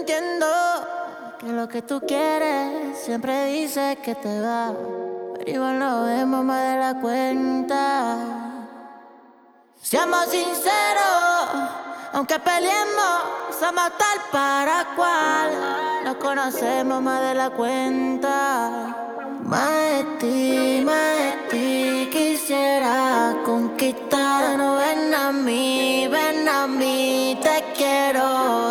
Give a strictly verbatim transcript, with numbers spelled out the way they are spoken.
entiendo que lo que tú quieres siempre dices que te va, pero igual nos vemos más de la cuenta. Seamos sinceros, aunque peleemos, somos tal para cual. Nos conocemos más de la cuenta. Más de ti, más de ti quisiera conquistar. No ven a mí, ven a mí, te quiero